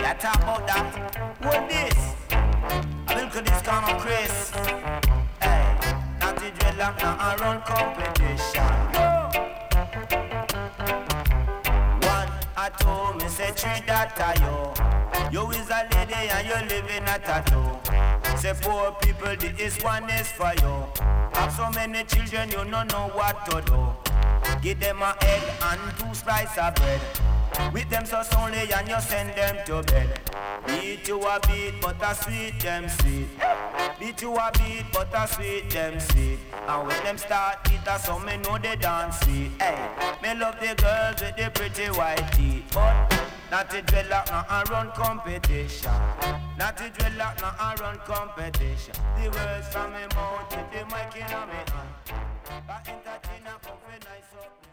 I talk about that. What this? I look at this kind of Chris. Hey, not the dreadlock, not a run competition. One, I told me, say three that yo. You is a lady and you living a tattoo. Say poor people, this one is for you. Have so many children, you don't know what to do. Give them a egg and 2 slices of bread. With them so only and you send them to bed. Beat you a beat, but a sweet them sweet. Beat you a beat, but a sweet them sweet. And when them start eat, that's how me know they dance sweet. Hey, me love the girls with the pretty white teeth. But not the dreadlock, not a run competition. Not the dreadlock, not a run competition. The words from me mouth with the mic in my hand. I entertain a coffee nice up.